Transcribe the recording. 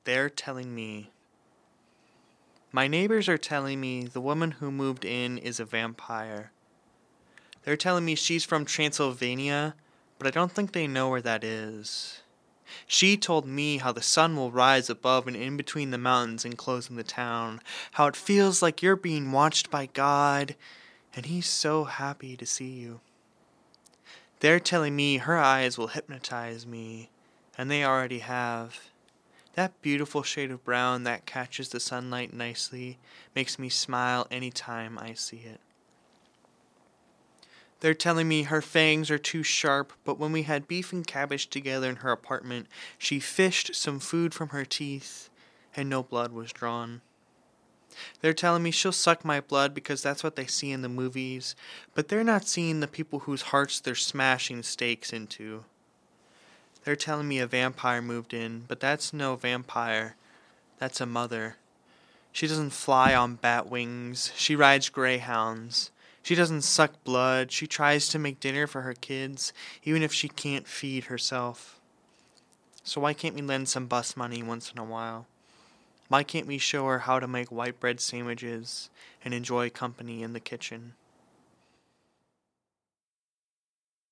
They're telling me. My neighbors are telling me the woman who moved in is a vampire. They're telling me she's from Transylvania, but I don't think they know where that is. She told me how the sun will rise above and in between the mountains enclosing the town, how it feels like you're being watched by God, and He's so happy to see you. They're telling me her eyes will hypnotize me, and they already have. That beautiful shade of brown that catches the sunlight nicely makes me smile any time I see it. They're telling me her fangs are too sharp, but when we had beef and cabbage together in her apartment, she fished some food from her teeth, and no blood was drawn. They're telling me she'll suck my blood because that's what they see in the movies, but they're not seeing the people whose hearts they're smashing stakes into. They're telling me a vampire moved in, but that's no vampire. That's a mother. She doesn't fly on bat wings. She rides greyhounds. She doesn't suck blood. She tries to make dinner for her kids, even if she can't feed herself. So why can't we lend some bus money once in a while? Why can't we show her how to make white bread sandwiches and enjoy company in the kitchen?